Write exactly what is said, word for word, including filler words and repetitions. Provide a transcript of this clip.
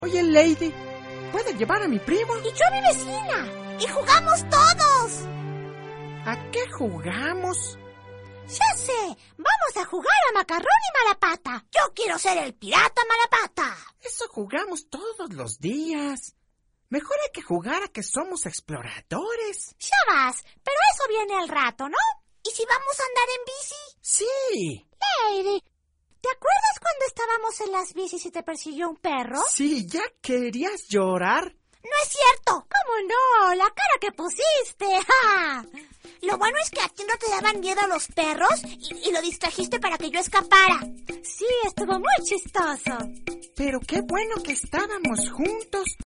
Oye, Lady, ¿puedes llevar a mi primo? Y yo a mi vecina. Y jugamos todos. ¿A qué jugamos? Ya sé, vamos a jugar a Macarrón y Malapata. Yo quiero ser el pirata Malapata. Eso jugamos todos los días. Mejor hay que jugar a que somos exploradores. Ya vas, pero eso viene al rato, ¿no? ¿Y si vamos a andar en bici? Sí. Lady, ¿te acuerdas cuando estábamos en las bicis y te persiguió un perro? Sí, ¿ya querías llorar? No es cierto. ¿Cómo no? La cara que pusiste. ¡Ja! Lo bueno es que a ti no te daban miedo los perros y, y lo distrajiste para que yo escapara. Sí, estuvo muy chistoso. Pero qué bueno que estábamos juntos.